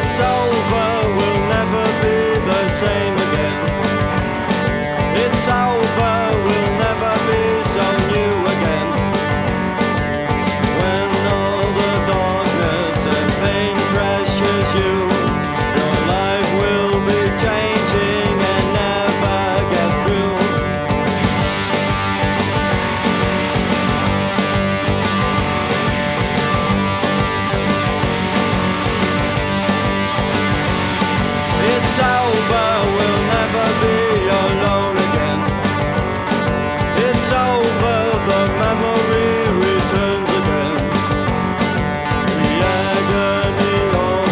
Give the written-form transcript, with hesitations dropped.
It's over, we'll never be the same again. It's over, we'll never be so new again. When all the darkness and pain crashes you